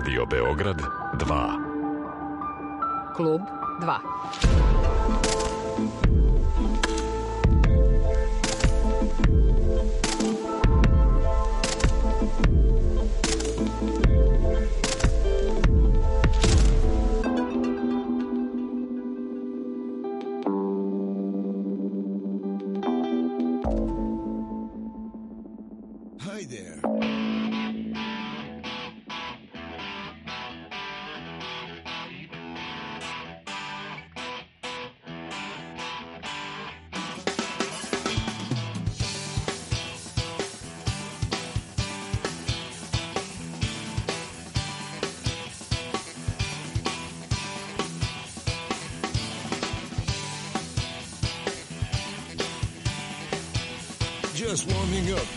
Radio Beograd 2. Klub 2. Just warming up.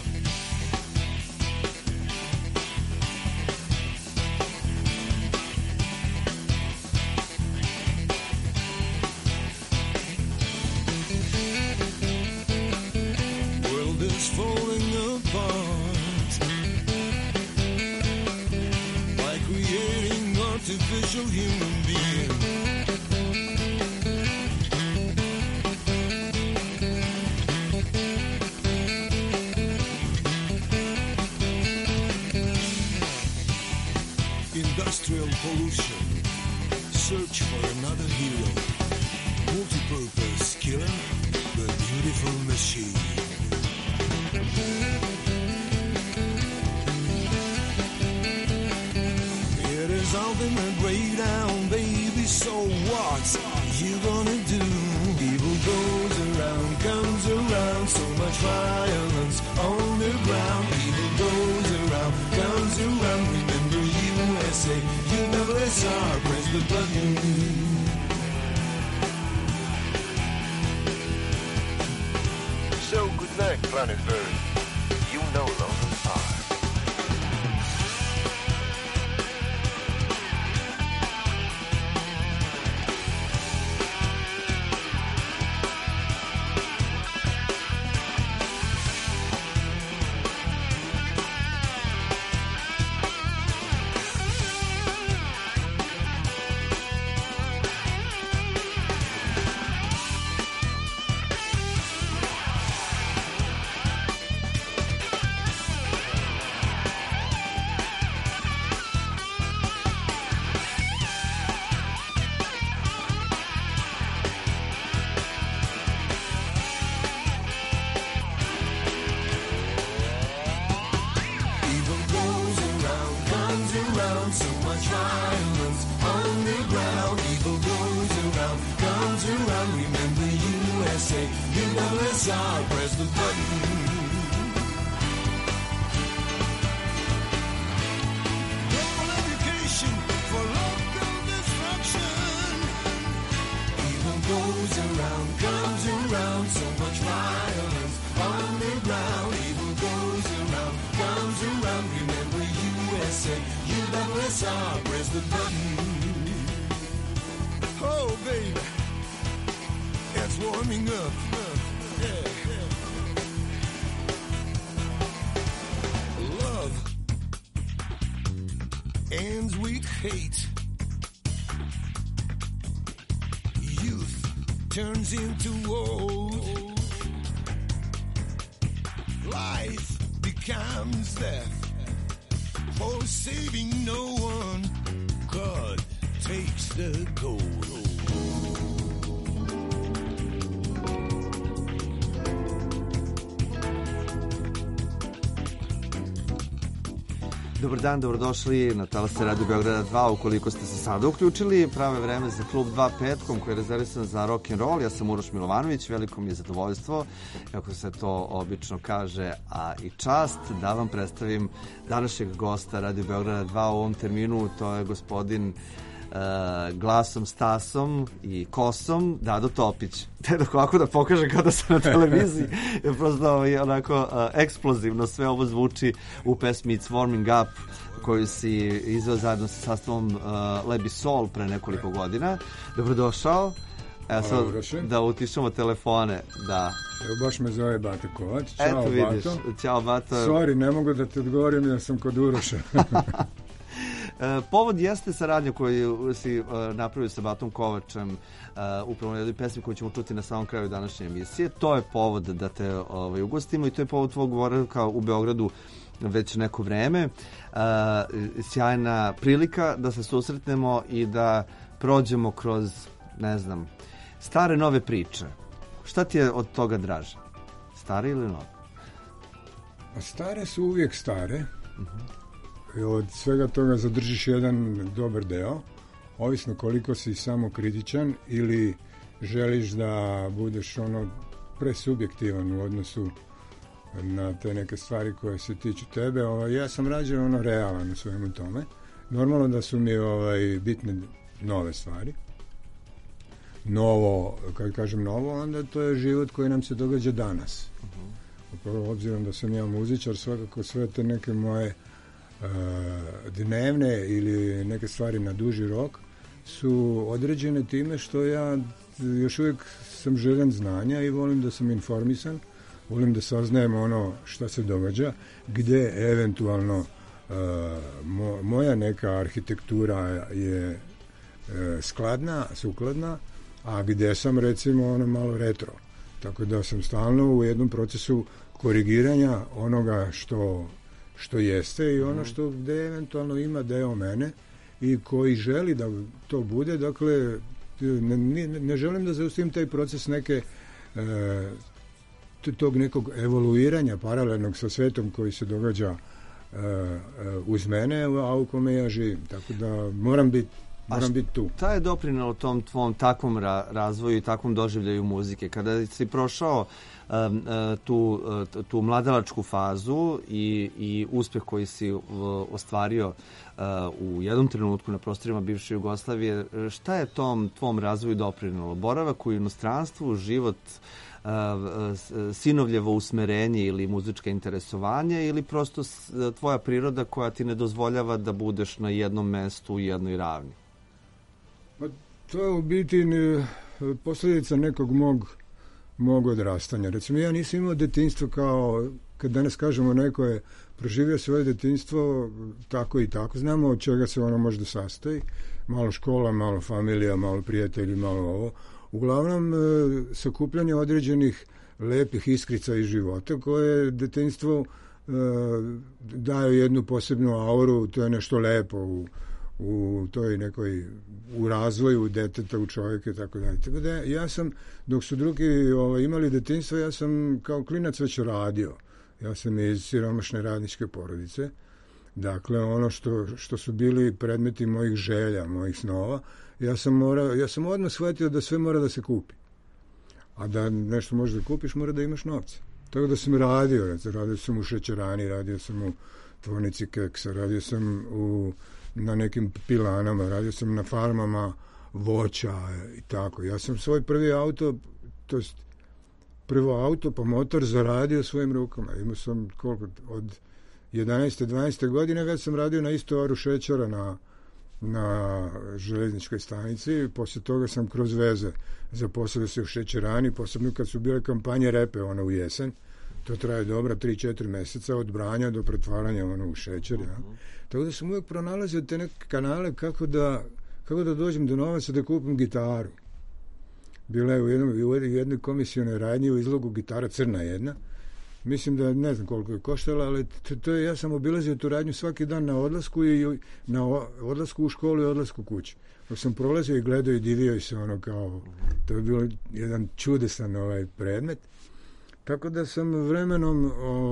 World is falling apart by creating artificial human beings. Industrial pollution, search for another hero, multi-purpose killer, the beautiful machine. It is ultimate breakdown, baby, so what you gonna do? Evil goes around, comes around, so much violence on the ground. Evil goes around, comes around, remember USA, USSR, press the button. So good night, planet Earth. You no longer are. Into old, life becomes death. For saving no one, God takes the gold. Dobar dan, dobrodošli na talase Radio Beograda 2. Ukoliko ste se sada uključili, pravo je vreme za klub 2 petkom koji je rezervisan za rock and roll. Ja sam Uroš Milovanović, veliko mi je zadovoljstvo, kako se to obično kaže, a i čast da vam predstavim današnjeg gosta Radio Beograda 2 u ovom terminu. To je gospodin glasom, stasom i kosom Dado Topić. Te dok ovako da pokaže kao da sam na televiziji, prosto onako eksplozivno sve ovo zvuči u pesmi It's Warming Up koju si izveo zajedno sa sastavom Lebi Sol pre nekoliko godina. Dobrodošao. Evo sad da utišamo telefone. Da. Evo baš me zove Bata Kovač. Ćao, eto vidiš. Bato. Ćao Bato. Sorry, ne mogu da ti odgovorim, ja sam kod Uroša. Povod jeste saradnja koju si napravio sa Batom Kovačem upravo na jednoj pesmi koju ćemo čuti na samom kraju današnje emisije. To je povod da te ugostimo i to je povod tvog boravka u Beogradu već neko vreme. Sjajna prilika da se susretnemo i da prođemo kroz, ne znam, stare nove priče. Šta ti je od toga draže? Stare ili nove? Stare su uvijek stare. I od svega toga zadržiš jedan dobar deo, ovisno koliko si samokritičan ili želiš da budeš presubjektivan u odnosu na te neke stvari koje se tiču tebe. Ja sam rađe realan u svemu tome. Normalno da su mi bitne nove stvari. Novo, kad kažem novo, onda to je život koji nam se događa danas. Obzirom da sam ja muzičar, svakako sve te neke moje dnevne ili neke stvari na duži rok su određene time što ja još uvijek sam željan znanja i volim da sam informisan, volim da saznajem ono šta se događa, gdje eventualno moja neka arhitektura je sukladna, a gdje sam recimo malo retro. Tako da sam stalno u jednom procesu korigiranja onoga što jeste i ono što gdje eventualno ima deo mene i koji želi da to bude. Dakle, ne želim da zaustavim taj proces tog nekog evoluiranja paralelnog sa svetom koji se događa uz mene, a u kome ja živim. Tako da moram biti tu. Šta je doprinalo tom tvom takvom razvoju i takvom doživljaju muzike? Kada si prošao tu mladalačku fazu i uspjeh koji si ostvario u jednom trenutku na prostorima bivše Jugoslavije, šta je tom tvom razvoju doprinalo? Boravak u inostranstvu, život, sinovljevo usmerenje ili muzička interesovanja ili prosto tvoja priroda koja ti ne dozvoljava da budeš na jednom mestu u jednoj ravni? To je u biti posljedica nekog mog odrastanja. Recimo, ja nisam imao detinjstvo kao, kad danas kažemo neko je proživio svoje detinjstvo tako i tako. Znamo od čega se ono možda sastoji. Malo škola, malo familija, malo prijatelji, malo ovo. Uglavnom, sakupljanje određenih lepih iskrica iz života koje detinjstvo daju jednu posebnu auru, to je nešto lepo u toj nekoj, u razvoju deteta, u čovjeka i tako dalje. Tako da ja sam, dok su drugi imali detinjstvo, ja sam kao klinac već radio. Ja sam iz siromašne radničke porodice. Dakle, ono što su bili predmeti mojih želja, mojih snova, ja sam odmah shvatio da sve mora da se kupi. A da nešto možeš da kupiš, mora da imaš novce. Tako da sam radio sam u šećerani, radio sam u tvornici keksa, radio sam na nekim pilanama, radio sam na farmama voća i tako. Ja sam svoj prvi auto, to jest prvo auto pa motor zaradio svojim rukama. Imao sam od 11. 12. godine već sam radio na istovaru šećera na željezničkoj stanici. Poslije toga sam kroz veze zaposlio se u šećerani, posebno kad su bile kampanje repe u jesen. To traje dobra 3-4 mjeseca od branja do pretvaranja u šećer. Ja. Tako da sam uvijek pronalazio te neke kanale kako da dođem do novaca da kupim gitaru. Bila je u jednoj komisionoj radnji u izlogu gitara crna jedna. Mislim da ne znam koliko je koštala, ali ja sam obilazio tu radnju svaki dan na odlasku i na odlasku u školu i odlasku kući. Dok sam prolazio i gledao i divio se to je bilo jedan čudesan predmet. Tako da sam vremenom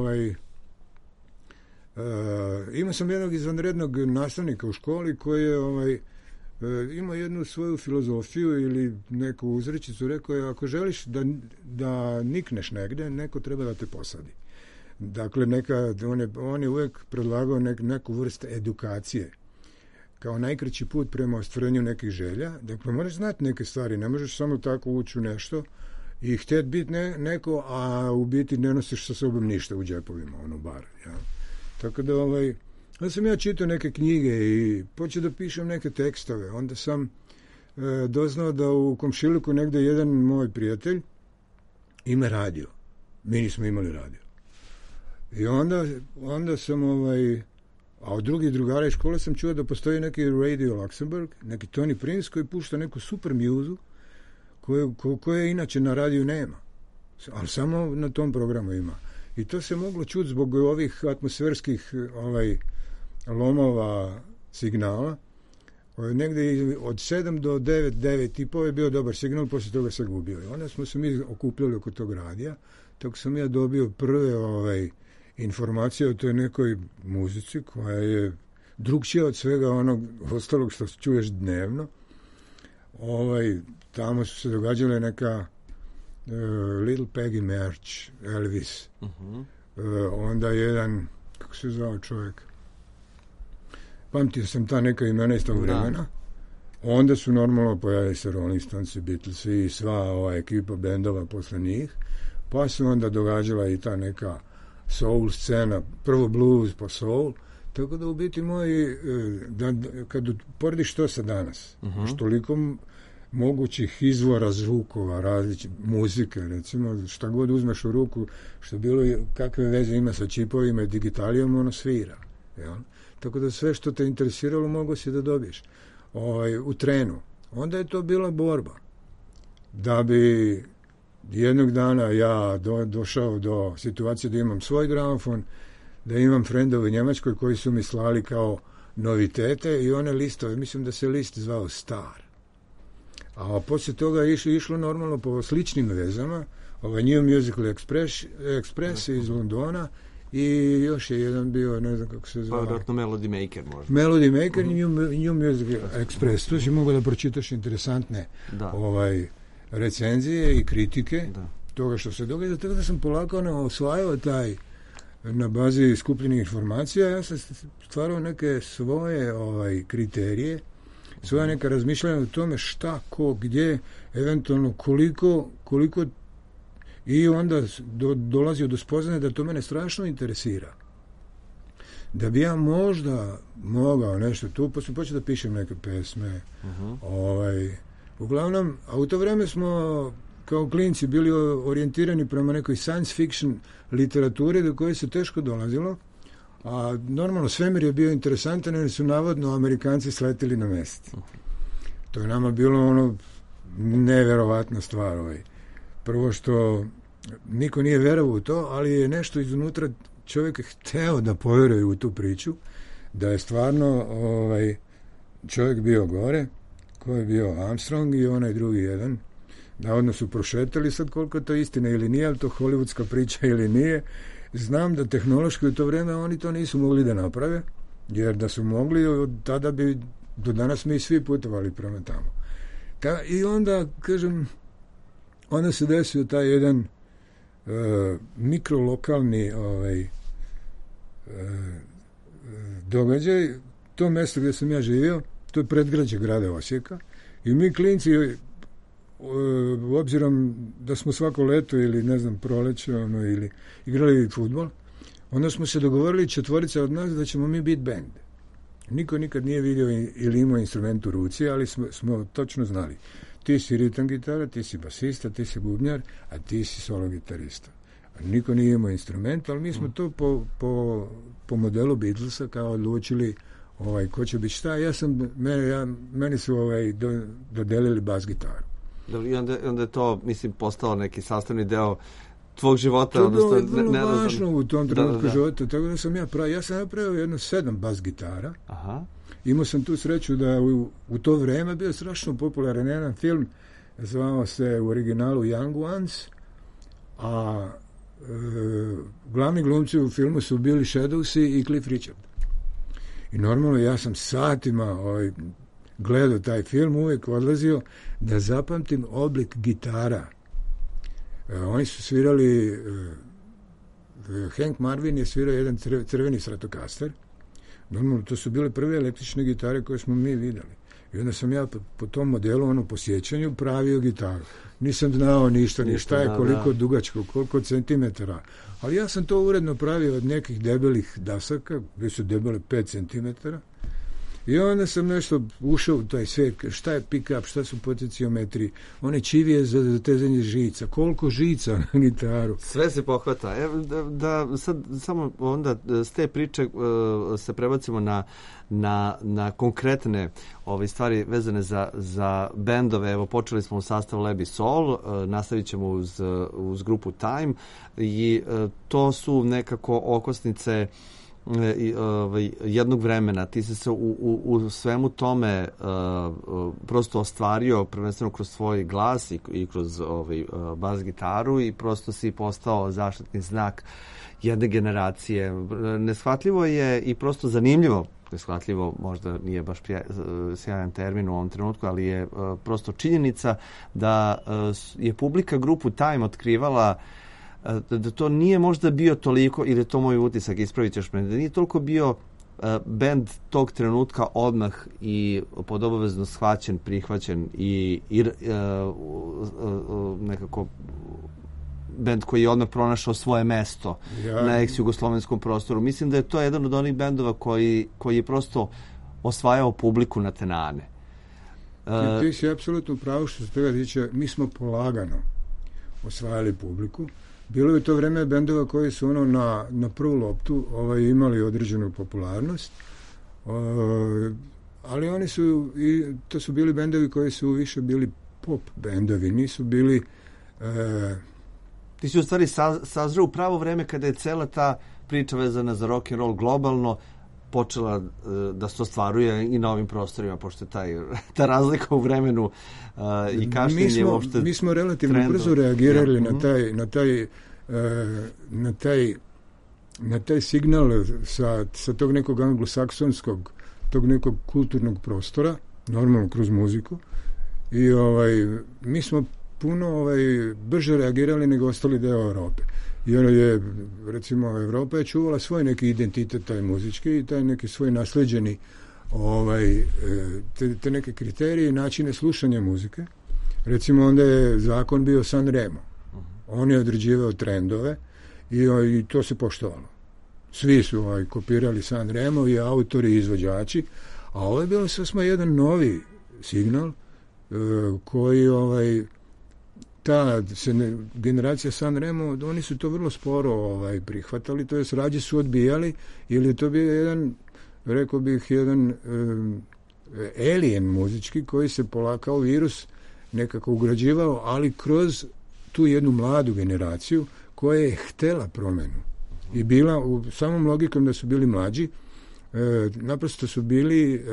imao sam jednog izvanrednog nastavnika u školi koji je imao jednu svoju filozofiju ili neku uzrečicu. Rekao je, ako želiš da nikneš negde, neko treba da te posadi. Dakle, on je uvijek predlagao neku vrstu edukacije kao najkraći put prema ostvarenju nekih želja. Dakle, moraš znati neke stvari, ne možeš samo tako ući u nešto i htjeti biti neko, a u biti ne nosiš sa sobom ništa u džepovima, bar. Ja. Tako da, onda sam ja čitao neke knjige i počeo da pišem neke tekstove. Onda sam doznao da u komšiluku negde jedan moj prijatelj ima radio. Mi nismo imali radio. I onda sam A od drugih drugara iz škole sam čuo da postoji neki Radio Luxembourg, neki Tony Prince koji pušta neku super mjuzu koje inače na radiju nema. Ali samo na tom programu ima. I to se moglo čuti zbog ovih atmosferskih lomova signala. Negdje od 7 do 9 je bio dobar signal, poslije toga se gubio. I onda smo se mi okupljali oko tog radija, tako sam ja dobio prve informacije o toj nekoj muzici koja je drugčija od svega onog ostalog što čuješ dnevno. Tamo su se događale neka Little Peggy March, Elvis, onda jedan, kako se zvao čovjek, pamtio sam ta neka imena iz tog vremena. Onda su normalno pojavili se Rolling Stones, Beatles i sva ova ekipa bendova posle njih, pa se onda događala i ta neka soul scena, prvo blues pa soul, tako da u biti moji, kad porediš to sa danas, toliko mogućih izvora zvukova, različitih muzike, recimo, šta god uzmeš u ruku, što bilo kakve veze ima sa čipovima i digitalijom, ono svira. Jel? Tako da sve što te interesiralo mogo si da dobiješ u trenu. Onda je to bila borba. Da bi jednog dana ja došao do situacije da imam svoj gramofon, da imam frendove u Njemačkoj koji su mi slali kao novitete i one listove, mislim da se list zvao Star. A poslije toga je išlo normalno po sličnim vezama, New Musical Express iz Londona i još je jedan bio, ne znam kako se zove. Pa Melody Maker možda. Melody Maker i New Musical Express. Tu si mogao da pročitaš interesantne recenzije i kritike toga što se događa. Tako da sam polako osvajao taj na bazi skupljenih informacija. Ja sam stvarao neke svoje kriterije, svoja neka razmišljanja o tome šta, ko, gdje, eventualno koliko i onda dolazio do spoznaje da to mene strašno interesira. Da bi ja možda mogao nešto tu, pa sam počeo da pišem neke pesme. Uglavnom, a u to vreme smo kao klinci bili orijentirani prema nekoj science fiction literaturi do koje se teško dolazilo, a normalno svemir je bio interesantan jer su navodno Amerikanci sletili na mesec. To je nama bilo neverovatna stvar. Prvo što niko nije verovao u to, ali je nešto iznutra čovjek hteo da povjeruje u tu priču, da je stvarno čovjek bio gore, ko je bio Armstrong i onaj drugi jedan. Navodno su prošetali, sad koliko je to istina ili nije, ali to hollywoodska priča ili nije. Znam da tehnološki u to vrijeme oni to nisu mogli da naprave, jer da su mogli, tada bi do danas mi svi putovali prema tamo. I onda, kažem, onda se desio taj jedan mikrolokalni događaj. To mjesto gdje sam ja živio, to je predgrađe grada Osijeka i mi klinci, obzirom da smo svako leto ili ne znam proleće ili igrali fudbal, onda smo se dogovorili 4 od nas da ćemo mi biti band. Niko nikad nije vidio ili imao instrument u ruci, ali smo točno znali. Ti si ritam gitara, ti si basista, ti si bubnjar, a ti si solo gitarista. Niko nije imao instrument, ali mi smo to po modelu Beatlesa kao odlučili ko će biti šta. Meni su dodelili bas gitaru. I onda je to, mislim, postao neki sastavni deo tvog života. To je vrlo važno u tom trenutku života. Tako da sam ja sam napravio jedno 7 bas gitara. Aha. Imao sam tu sreću da u to vreme bio strašno popularan jedan film, zvao se u originalu Young Ones, a glavni glumci u filmu su Billy Shadowsi i Cliff Richard. I normalno ja sam satima gledao taj film, uvijek odlazio da zapamtim oblik gitara. Oni su svirali, Hank Marvin je svirao jedan crveni Stratocaster. Normalno, to su bile prve električne gitare koje smo mi vidjeli. I onda sam ja po tom modelu, po sjećanju, pravio gitaru. Nisam znao ništa, ni šta je, koliko dugačko, koliko centimetara. Ali ja sam to uredno pravio od nekih debelih dasaka, gdje su debele 5 centimetara. I onda sam nešto ušao u taj svijet, šta je pick-up, šta su potenciometri, one čivije za zatezanje žica, koliko žica na gitaru. Sve se pohvata. Da sad samo onda s te priče se prebacimo na konkretne stvari vezane za bendove. Evo, počeli smo u sastavu Leb i Sol, nastavit ćemo uz grupu Time i to su nekako okosnice jednog vremena. Ti si se u svemu tome prosto ostvario prvenstveno kroz svoj glas i kroz bas gitaru i prosto si postao zaštitni znak jedne generacije. Neshvatljivo je i prosto zanimljivo, neshvatljivo možda nije baš sjajan termin u ovom trenutku, ali je prosto činjenica da je publika grupu Time otkrivala da to nije možda bio toliko, ili je to moj utisak, ispravit ćeš me, da nije toliko bio bend tog trenutka odmah i pod obavezno shvaćen, prihvaćen i nekako bend koji je odmah pronašao svoje mesto na ex-jugoslovenskom prostoru. Mislim da je to jedan od onih bendova koji je prosto osvajao publiku na tenane. Ti si apsolutno pravo što se toga tiče. Mi smo polagano osvajali publiku. Bilo je to vreme bendova koji su na prvu loptu imali određenu popularnost, ali oni su, to su bili bendovi koji su više bili pop bendovi, nisu bili... Ti si u stvari sazreo u pravo vreme kada je cela ta priča vezana za rock and roll globalno počela da se ostvaruje i na ovim prostorima, pošto je ta razlika u vremenu i kašnjenje uopšte... Mi smo relativno brzo reagirali na taj signal sa tog nekog anglosaksonskog, tog nekog kulturnog prostora, normalno kroz muziku, i mi smo puno brže reagirali nego ostali deo Europe. Jer je, recimo, Evropa je čuvala svoj neki identitet, taj muzički, i taj neki svoj nasleđeni te neke kriterije i načine slušanja muzike. Recimo, onda je zakon bio Sanremo. On je određivao trendove i to se poštovalo. Svi su kopirali Sanremo, i autori i izvođači, a ovo je bilo sasvim jedan novi signal koji generacija Sanremo, oni su to vrlo sporo prihvatali, to jest rađe su odbijali, ili je to bio jedan, rekao bih, jedan alien muzički koji se polakao virus nekako ugrađivao, ali kroz tu jednu mladu generaciju koja je htela promenu i bila u samom logikom da su bili mlađi, naprosto su bili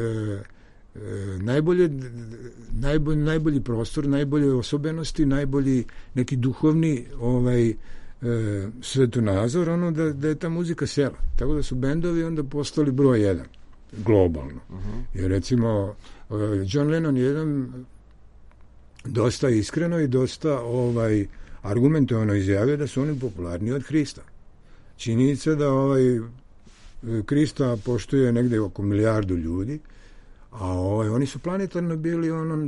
najbolji prostor, najbolje osobenosti, najbolji neki duhovni svetonazor, da je ta muzika sela. Tako da su bendovi onda postali broj jedan, globalno. Jer recimo John Lennon je jedan dosta iskreno i dosta argumentovano izjavio da su oni popularniji od Hrista. Činjenica da Krista poštuje negde oko 1 milijardu ljudi, a oni su planetarno bili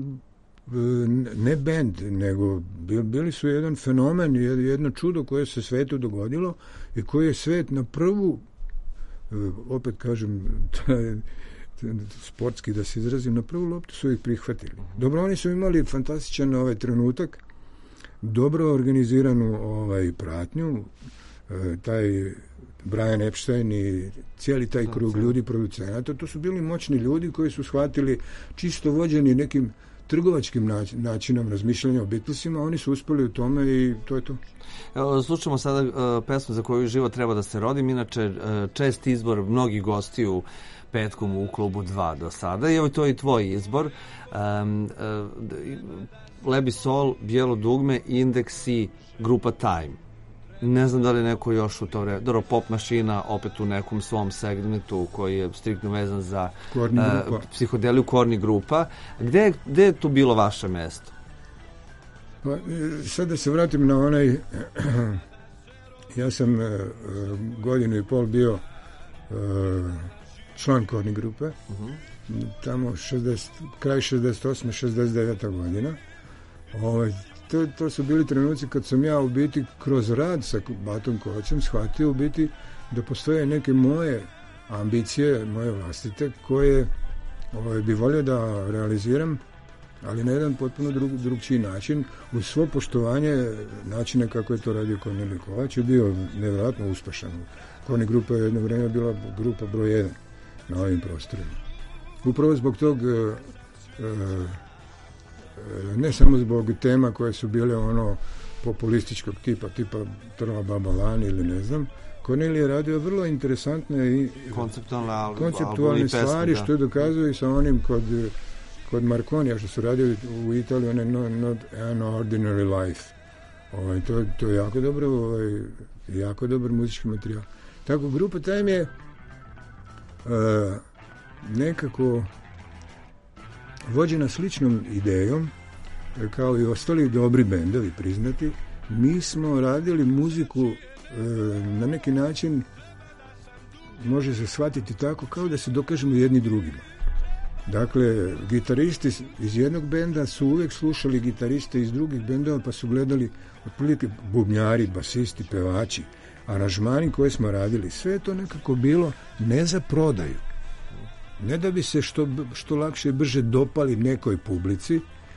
ne bend, nego bili su jedan fenomen, jedno čudo koje se svetu dogodilo i koje je svet na prvu, opet kažem, sportski da se izrazim, na prvu loptu su ih prihvatili. Dobro, oni su imali fantastičan trenutak, dobro organiziranu pratnju, taj Brian Epstein i cijeli taj krug ljudi, producenata, to su bili moćni ljudi koji su shvatili, čisto vođeni nekim trgovačkim načinom razmišljanja o Beatlesima, oni su uspeli u tome i to je to. Evo, slušamo sada pesmu za koju život treba da se rodim, inače čest izbor mnogih gostiju petkom u klubu 2 do sada, i evo to je i tvoj izbor. Leb i Sol, Bijelo dugme, Indeks i grupa Time. Ne znam da li neko još u to vreme, dobro, Pop mašina opet u nekom svom segmentu koji je striktno vezan za psihodeliju, Korni grupa. Gde je tu bilo vaše mesto? Pa, sad da se vratim na ja sam 1,5 godinu bio član Korni grupe, tamo kraj 68. 69. godina. To su bili trenuci kad sam ja u biti kroz rad sa Batom Kovačem shvatio u biti da postoje neke moje ambicije, moje vlastite, koje bi volio da realiziram, ali na jedan potpuno drugčiji način, uz svo poštovanje načina kako je to radio Kornelije Kovač, je bio nevjerojatno uspešan. Korni grupa je jedno vrijeme bila grupa broj 1 na ovim prostorima. Upravo zbog tog, ne samo zbog tema koje su bile ono populističkog tipa Trla baba Lani ili ne znam, Kornelije je radio vrlo interesantne i konceptualne stvari, što je dokazuje i sa onim kod Marconija što su radili u Italiji, on je not an ordinary life. To je jako dobar muzički materijal. Tako, grupa Time je nekako vođena sličnom idejom, kao i ostali dobri bendovi priznati. Mi smo radili muziku na neki način, može se shvatiti tako, kao da se dokažemo jedni drugima. Dakle, gitaristi iz jednog benda su uvijek slušali gitariste iz drugih bendova, pa su gledali otprilike bubnjari, basisti, pevači, aranžmani koje smo radili. Sve je to nekako bilo ne za prodaju. Ne da bi se što lakše i brže dopali nekoj publici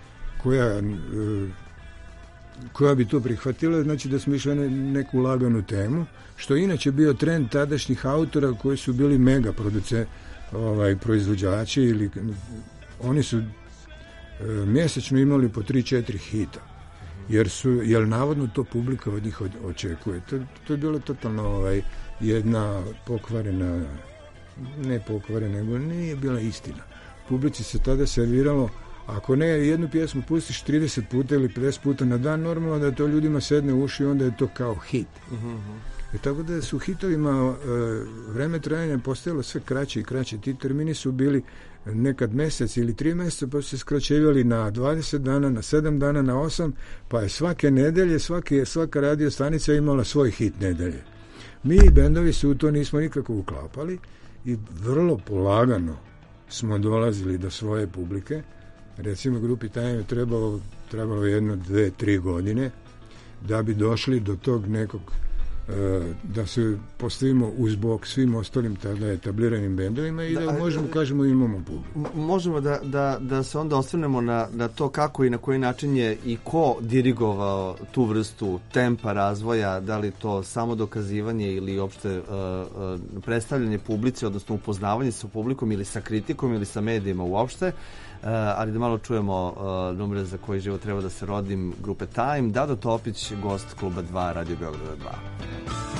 koja bi to prihvatila, znači da smo išli neku laganu temu, što inače bio trend tadašnjih autora koji su bili mega proizvođači, ili oni su mjesečno imali po 3-4 hita, jer navodno to publika od njih očekuje. To je bilo totalno jedna pokvarena, ne pokvarena, nego nije bila istina. Publici se tada serviralo, ako ne jednu pjesmu pustiš 30 puta ili 50 puta na dan, normalno da to ljudima sedne u uši, onda je to kao hit. Tako da su hitovima vreme trajanja postajalo sve kraće i kraće. Ti termini su bili nekad mjesec ili 3 mjeseca, pa su se skraćevali na 20 dana, na 7 dana, na 8, pa je svake nedelje, svaka radio stanica imala svoj hit nedelje. Mi bendovi se u to nismo nikako uklapali i vrlo polagano smo dolazili do svoje publike. Recimo, grupi Time je trebalo 1, 2, 3 godine da bi došli do tog nekog, da se postavimo uz bok svim ostalim tada etabliranim bendovima i da možemo kažemo imamo publiku. Možemo da se onda osvrnemo na to kako i na koji način je i ko dirigovao tu vrstu tempa razvoja, da li to samo dokazivanje ili uopšte predstavljanje publici, odnosno upoznavanje sa publikom ili sa kritikom ili sa medijima uopšte. Ali da malo čujemo numere za koji život treba da se rodim, grupe Time. Dado Topić, gost Kluba 2, Radio Beograda 2.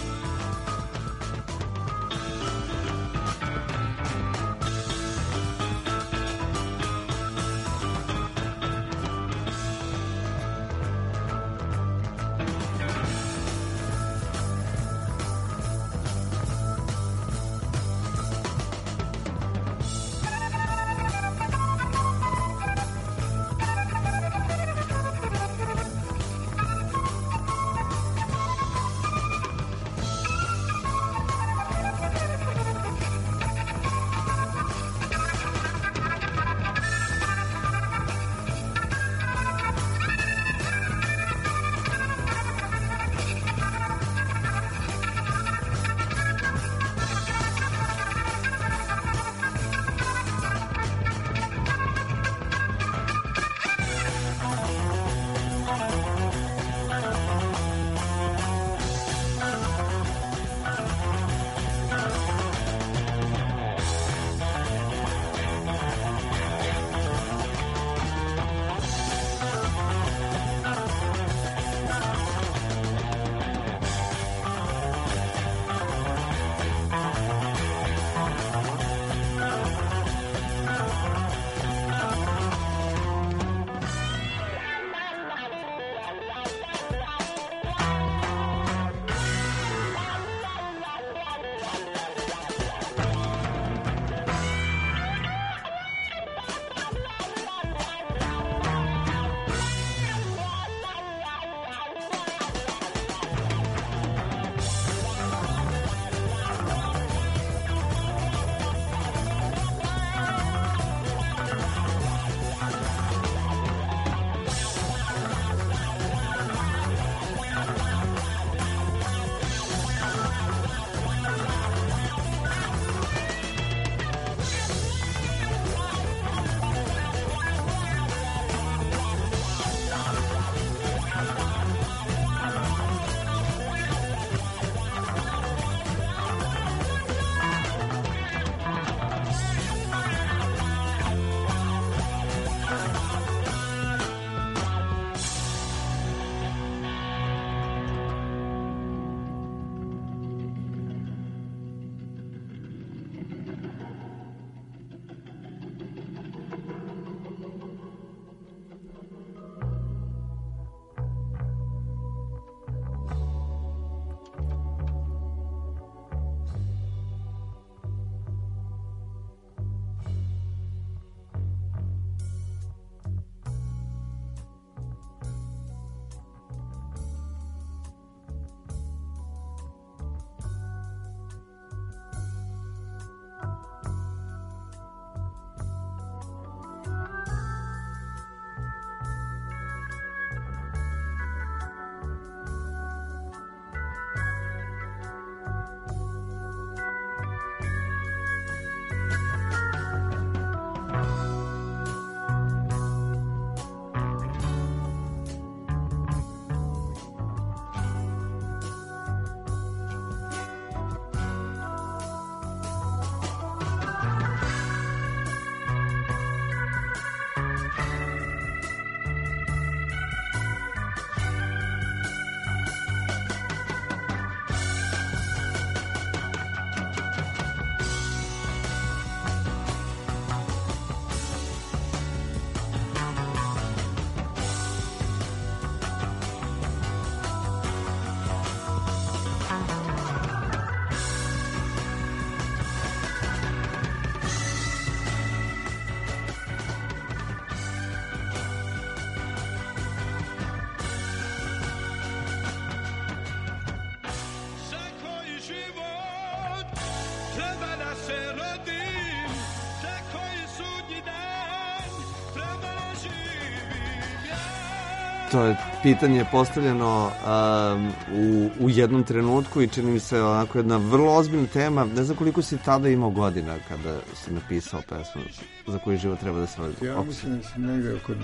To je pitanje postavljeno u jednom trenutku i čini mi se onako jedna vrlo ozbiljna tema. Ne znam koliko si tada imao godina kada si napisao pesmu Za koji život treba da se vodi. Ja mislim da sam negde oko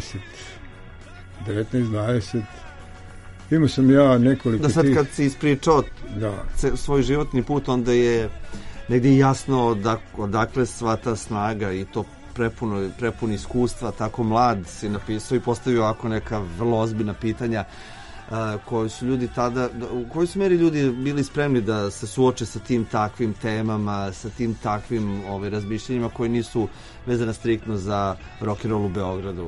19-20. Imao sam ja nekoliko da sad kad si ispričao svoj životni put, onda je negdje jasno odakle sva ta snaga i to prepun iskustva, tako mlad si napisao i postavio ovako neka vrlo ozbiljna pitanja koji su ljudi tada, u kojoj su meri ljudi bili spremni da se suoče sa tim takvim temama, sa tim takvim razmišljenjima koji nisu vezana striktno za rock'n'roll u Beogradu.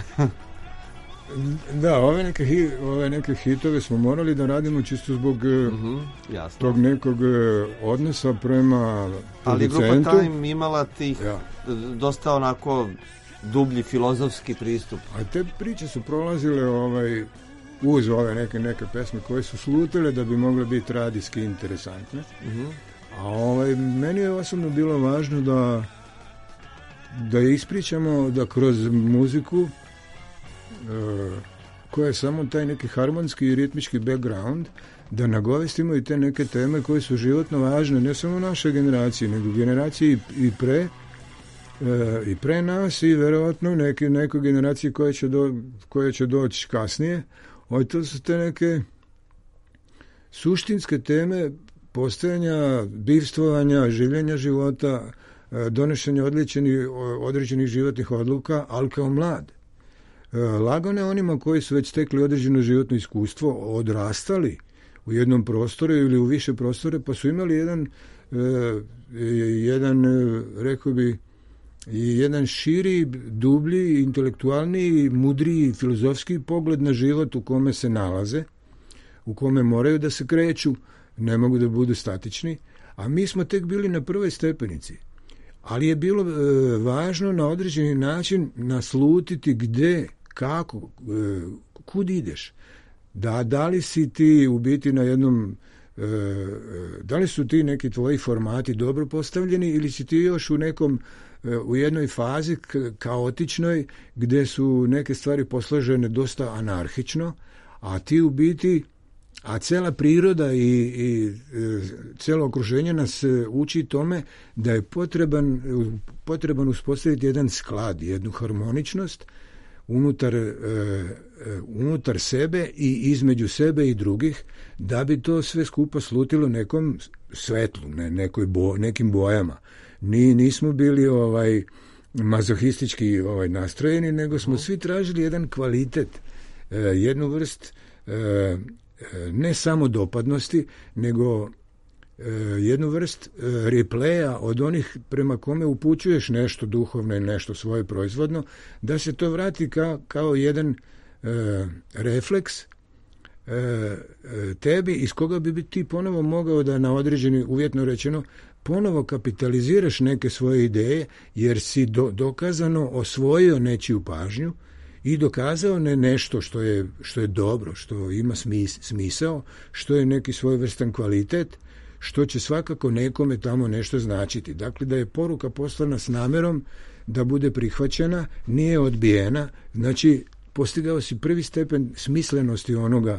Da, ove neke hitove smo morali da radimo čisto zbog tog nekog odnosa prema producentu. Ali grupa Time imala tih dosta onako dublji filozofski pristup. A te priče su prolazile uz ove neke pesme koje su slutile da bi mogle biti radijski interesantne. A meni je osobno bilo važno da ispričamo, da kroz muziku koja je samo taj neki harmonski i ritmički background, da nagovestimo i te neke teme koje su životno važne, ne samo našoj generaciji, nego generaciji i pre nas i verovatno nekoj generaciji koja će doći kasnije. To su te neke suštinske teme postojanja, bivstvovanja, življenja života, donošenja određenih životnih odluka, ali kao mlad. Lagano je onima koji su već stekli određeno životno iskustvo, odrastali u jednom prostoru ili u više prostore, pa su imali jedan rekao bi, jedan širi, dublji, intelektualniji, mudriji, filozofski pogled na život u kome se nalaze, u kome moraju da se kreću, ne mogu da budu statični, a mi smo tek bili na prvoj stepenici. Ali je bilo važno na određeni način naslutiti gde, kako, kud ideš. Da li si ti u biti na jednom, da li su ti neki tvoji formati dobro postavljeni ili si ti još u jednoj fazi kaotičnoj gde su neke stvari posložene dosta anarhično, a ti u biti, a cela priroda i celo okruženje nas uči tome da je potreban uspostaviti jedan sklad, jednu harmoničnost unutar sebe i između sebe i drugih, da bi to sve skupa slutilo nekom svetlu, nekim bojama. Nismo bili mazohistički nastrojeni, nego smo svi tražili jedan kvalitet, jednu vrst ne samo dopadnosti, nego jednu vrst replaya od onih prema kome upućuješ nešto duhovno i nešto svoje proizvodno, da se to vrati kao jedan refleks tebi, iz koga bi ti ponovo mogao da na određeni, uvjetno rečeno, ponovo kapitaliziraš neke svoje ideje, jer si dokazano osvojio nečiju pažnju i dokazao nešto što je dobro, što ima smisao, što je neki svojevrstan kvalitet, što će svakako nekome tamo nešto značiti. Dakle, da je poruka poslana s namerom da bude prihvaćena, nije odbijena, znači postigao si prvi stepen smislenosti onoga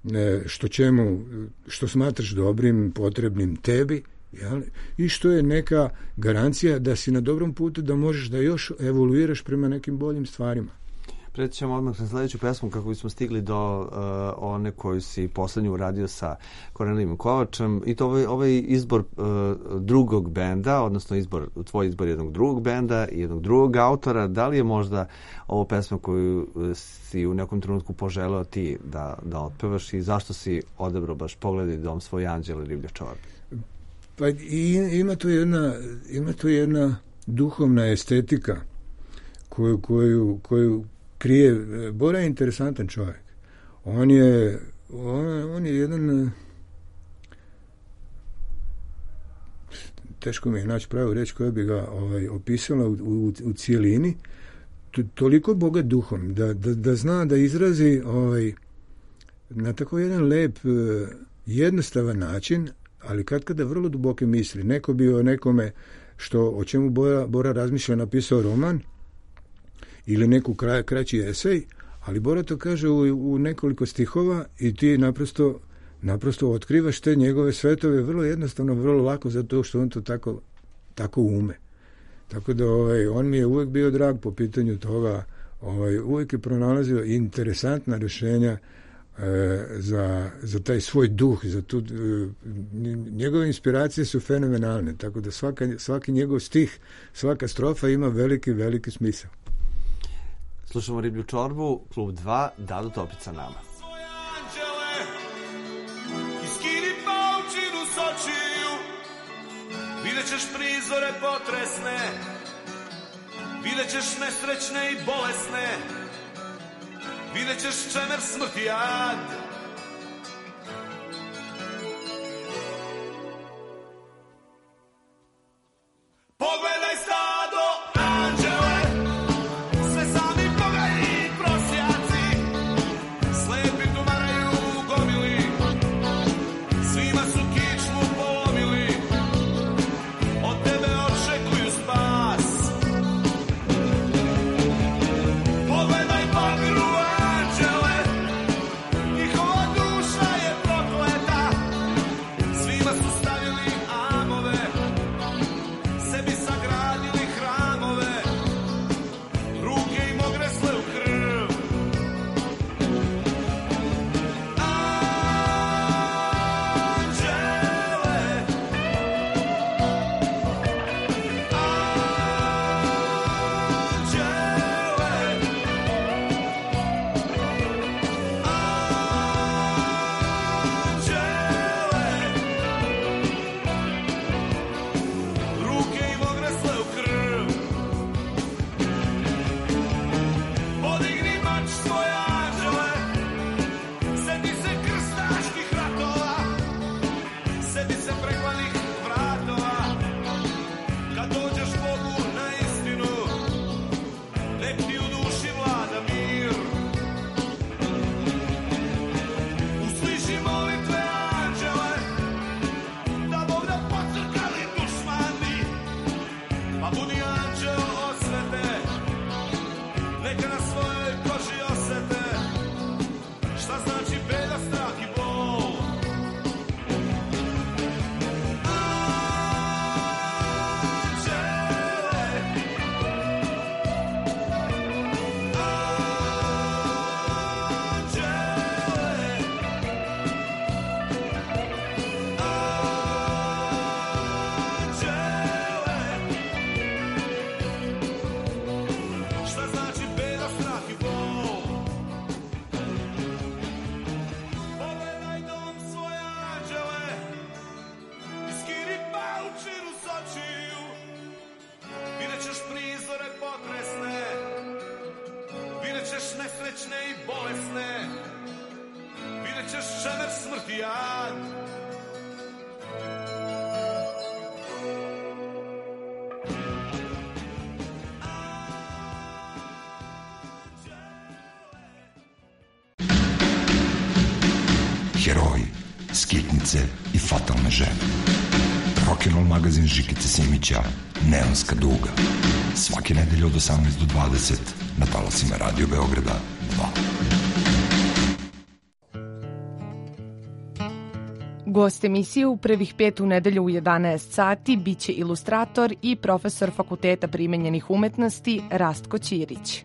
što smatraš dobrim, potrebnim tebi, i što je neka garancija da si na dobrom putu, da možeš da još evoluiraš prema nekim boljim stvarima. Preći ćemo odmah na sljedeću pesmu kako bismo stigli do one koju si poslednju uradio sa Kornelijom Kovačem, i to ovaj izbor drugog benda, odnosno tvoj izbor jednog drugog benda i jednog drugog autora. Da li je možda ovo pesma koju si u nekom trenutku poželeo ti da otpevaš i zašto si odabrao baš Pogledaj dom svoj anđele riblja čorba? Pa ima tu jedna duhovna estetika koju krije. Bora je interesantan čovjek. On je jedan, teško mi je naći pravu reč koja bi ga opisala u cijelini, toliko bogat duhom da zna da izrazi na tako jedan lep, jednostavan način, ali kada vrlo duboke misli. Neko bi o nekome o čemu Bora razmišlja napisao roman ili neku kraći esej, Ali Bora to kaže u nekoliko stihova i ti naprosto otkrivaš te njegove svetove vrlo jednostavno, vrlo lako, zato što on to tako ume. Tako da on mi je uvek bio drag po pitanju toga, uvek je pronalazio interesantna rješenja za taj svoj duh, za tu, njegove inspiracije su fenomenalne, tako da svaki njegov stih, svaka strofa ima veliki smisao. Slušamo Riblju čorbu, klub 2, Dado Topica nama. Vidjet ćeš prizore potresne, vidjet ćeš nesrećne i bolesne, vidjet ćeš čemer smrti jad. Pogledaj stado anđele, sve sami bogaji prosjaci, slepi tumaraju gomili, svima su kičmu polomili, od tebe očekuju spas. Pogledaj bagru anđele, njihova duša je prokleta, svima su stavili amove, sebi sagradili hramove, ruke im ogresle u krv. Anđele, ruke im ogresle u krv. Podigni mač svoje anđele, seti se krstaških ratova, seti se prekvanih vratova. Kad dođeš Bogu na istinu, nek ti u duši vlada mir. Usliši molitve anđele, da Bog da pocrkali dušmani, pa budi anđel osvete, neka na svojoj koži osete šta znači beda, strah i bol. Šta znači beda, strah i bol? Pogledaj dom svoje anđele, iskiri paučinu s očiju, vidjet ćeš prizore potresne, vidjet ćeš nesrećne i bolesne, vidjet ćeš čemer smrti jad. Heroji, skitnice i fatalne žene. Rock'n'roll magazin Žikice Simića, Neonska duga. Svake nedelje od 18 do 20 na talasima Radio Beograda 2. Gost emisije u prvih 5 u nedelju u 11 sati biće ilustrator i profesor Fakulteta primenjenih umetnosti Rastko Ćirić.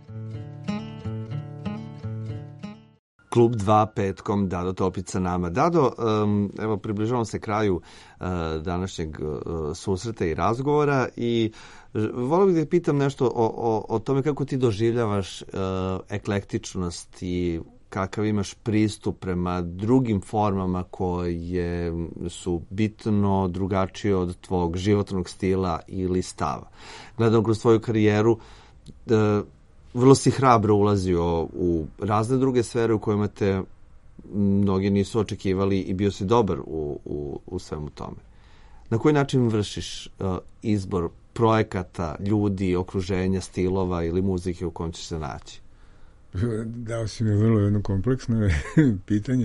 Klub 2 petkom, Dado Topica nama. Dado, evo približavamo se kraju današnjeg susreta i razgovora i volio bih da pitam nešto o tome kako ti doživljavaš eklektičnost i kakav imaš pristup prema drugim formama koje su bitno drugačije od tvog životnog stila ili stava. Gledam kroz tvoju karijeru, vrlo si hrabro ulazio u razne druge sfere u kojima te mnogi nisu očekivali i bio si dobar u svemu tome. Na koji način vršiš izbor projekata, ljudi, okruženja, stilova ili muzike u kojem ćeš se naći? Dao si mi vrlo jedno kompleksno pitanje.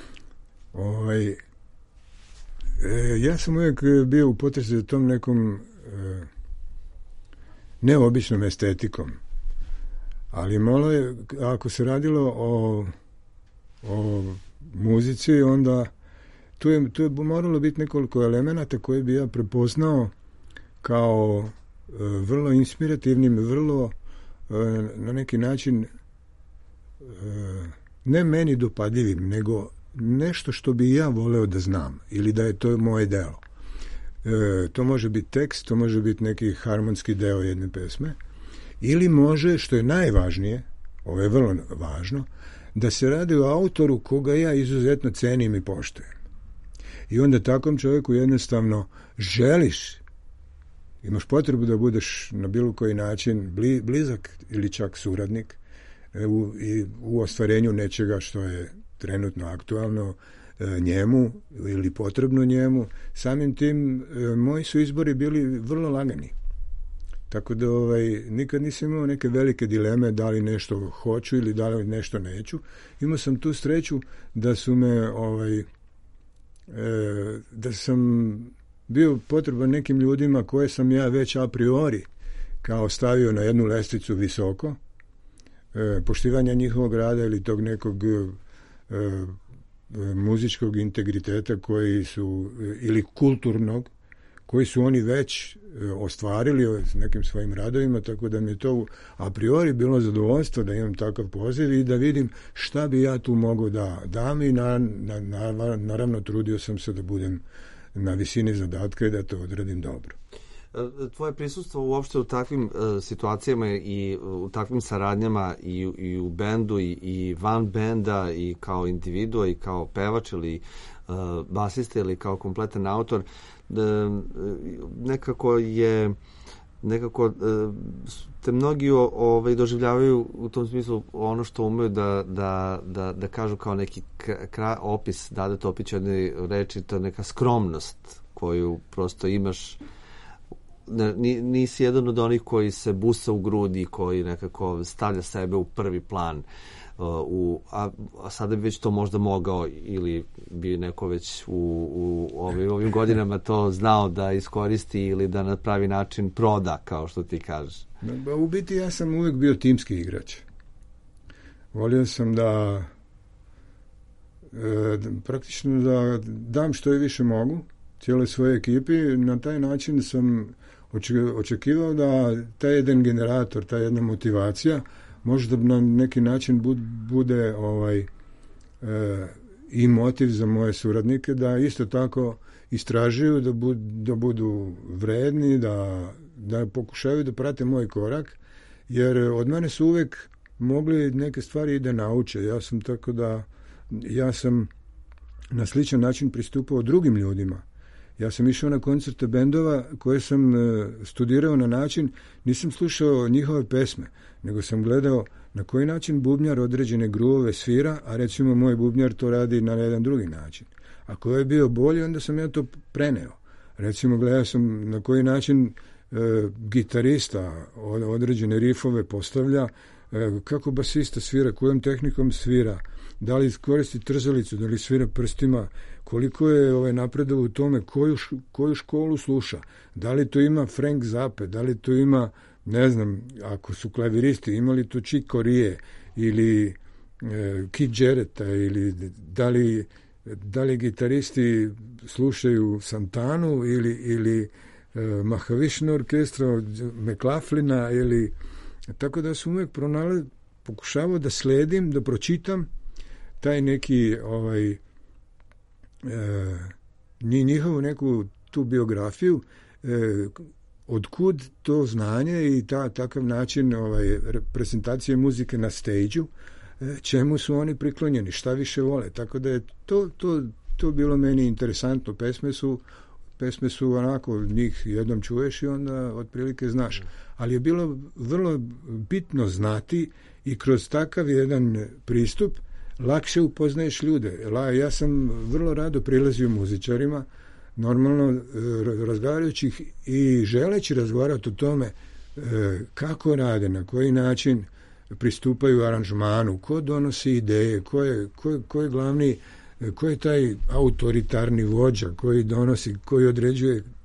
Ja sam uvijek bio u potrazi za tom nekom neobičnom estetikom. Ali malo je, ako se radilo o muzici, onda tu je moralo biti nekoliko elemenata koje bi ja prepoznao kao vrlo inspirativnim, vrlo na neki način ne meni dopadljivim, nego nešto što bi ja voleo da znam ili da je to moje delo. To može biti tekst, to može biti neki harmonski deo jedne pesme, ili može, što je najvažnije, ovo je vrlo važno, da se radi o autoru koga ja izuzetno cenim i poštujem. I onda takvom čovjeku jednostavno želiš, imaš potrebu da budeš na bilo koji način blizak ili čak suradnik u ostvarenju nečega što je trenutno aktualno njemu ili potrebno njemu. Samim tim moji su izbori bili vrlo lagani. Tako da nikad nisam imao neke velike dileme da li nešto hoću ili da li nešto neću. Imao sam tu sreću da su me da sam bio potreban nekim ljudima koje sam ja već a priori kao stavio na jednu lestvicu visoko, poštivanja njihovog rada ili tog nekog muzičkog integriteta koji su, ili kulturnog, koji su oni već ostvarili s nekim svojim radovima, tako da mi je to a priori bilo zadovoljstvo da imam takav poziv i da vidim šta bi ja tu mogao da dam i naravno trudio sam se da budem na visini zadatka i da to odradim dobro. Tvoje prisustvo uopšte u takvim situacijama i u takvim saradnjama i u bendu i van benda i kao individua i kao pevač ili basista ili kao kompletan autor, nekako te mnogi doživljavaju u tom smislu ono što umeju da kažu kao neki opis, Dade Topić jednoj reči, to je neka skromnost koju prosto imaš. Nisi jedan od onih koji se busa u grudi, koji nekako stavlja sebe u prvi plan, a sada bi već to možda mogao ili bi neko već u ovim godinama to znao da iskoristi ili da na pravi način proda, kao što ti kažeš. U biti ja sam uvijek bio timski igrač. Volio sam da praktično da dam što je više mogu cijeloj svojoj ekipi. Na taj način sam očekivao da taj jedan generator, ta jedna motivacija možda na neki način bude i motiv za moje suradnike da isto tako istražuju, da budu vredni, da pokušaju da prate moj korak, jer od mene su uvijek mogli neke stvari i da nauče. Ja sam na sličan način pristupao drugim ljudima. Ja sam išao na koncerte bendova koje sam studirao na način, nisam slušao njihove pesme, nego sam gledao na koji način bubnjar određene gruvove svira, a recimo moj bubnjar to radi na jedan drugi način. Ako je bio bolji, onda sam ja to preneo. Recimo gledao sam na koji način gitarista određene rifove postavlja, kako basista svira, kojom tehnikom svira, da li koristi trzalicu, da li svira prstima, koliko je napredovao u tome, koju školu sluša, da li to ima Frank Zappa, da li to ima, ne znam, ako su klaviristi, imali to Chick Corea ili Keith Jarretta, ili da li gitaristi slušaju Santanu ili Mahavishnu orkestra od McLaughlina, ili tako da sam uvijek pokušavao da sledim, da pročitam taj neki njihovu neku tu biografiju, odkud to znanje i takav način prezentacije muzike na stage-u, čemu su oni priklonjeni, šta više vole. Tako da je to bilo meni interesantno. Pesme su onako, njih jednom čuješ i onda otprilike znaš. Ali je bilo vrlo bitno znati i kroz takav jedan pristup lakše upoznaješ ljude. Ja sam vrlo rado prilazio muzičarima, normalno razgovarajući i želeći razgovarati o tome kako rade, na koji način pristupaju aranžmanu, ko donosi ideje, ko je glavni, ko je taj autoritarni vođa koji donosi, koji određuje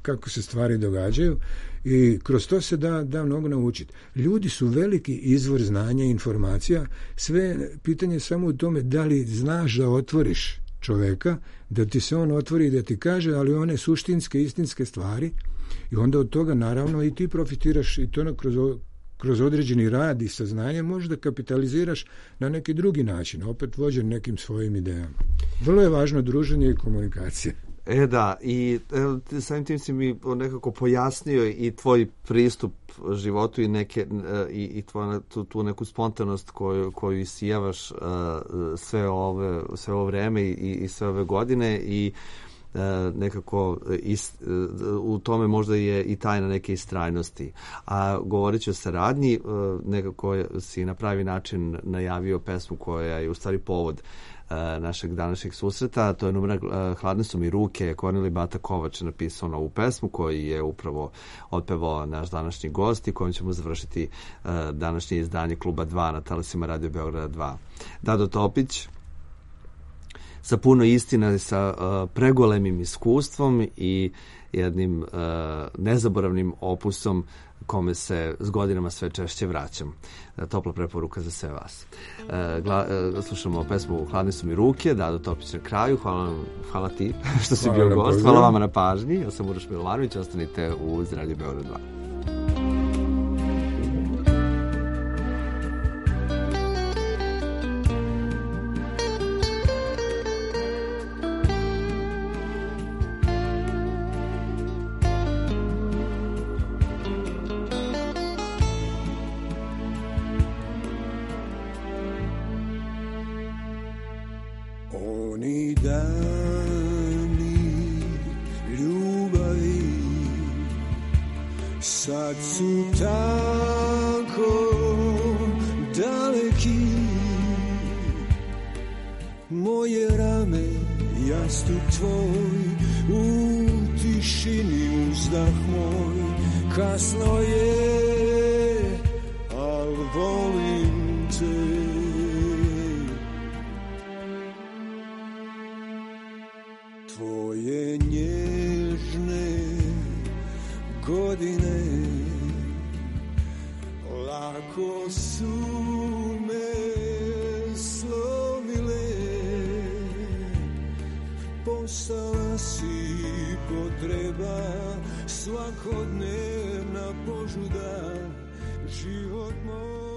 kako se stvari događaju i kroz to se da mnogo naučiti. Ljudi su veliki izvor znanja i informacija, sve pitanje je samo u tome da li znaš da otvoriš čoveka, da ti se on otvori i da ti kaže, ali one suštinske, istinske stvari i onda od toga naravno i ti profitiraš i to kroz određeni rad i saznanje možeš da kapitaliziraš na neki drugi način, opet vođen nekim svojim idejama. Vrlo je važno druženje i komunikacija. Da, i samim tim si mi nekako pojasnio i tvoj pristup životu i tu neku spontanost koju isijavaš sve ovo vreme i sve ove godine i nekako u tome možda je i tajna neke istrajnosti. A govoreći o saradnji, nekako si na pravi način najavio pesmu koja je u stvari povod našeg današnjeg susreta. To je numera Hladne su mi ruke. Kornelij Bata Kovač je napisao novu pesmu koju je upravo otpevao naš današnji gost i kojom ćemo završiti današnje izdanje Kluba 2 na talasima Radio Beograda 2. Dado Topić sa puno istina, sa pregolemim iskustvom i jednim nezaboravnim opusom kome se s godinama sve češće vraćam. Topla preporuka za sve vas. Slušamo pesmu Hladne su mi ruke, Dado Topić na kraju. Hvala ti što si bio gost. Hvala vama na pažnji. Ja sam Uroš Milovanović. Ostanite uz Radio Beograd 2. Oni dani ljubavi sad su tako daleki, moje rame, jastuk tvoj, u tišini uzdah moj, kasno je, al volim te. Tvoje nježne godine lako su me slomile, postala si potreba, svakodnevna požuda, život moj.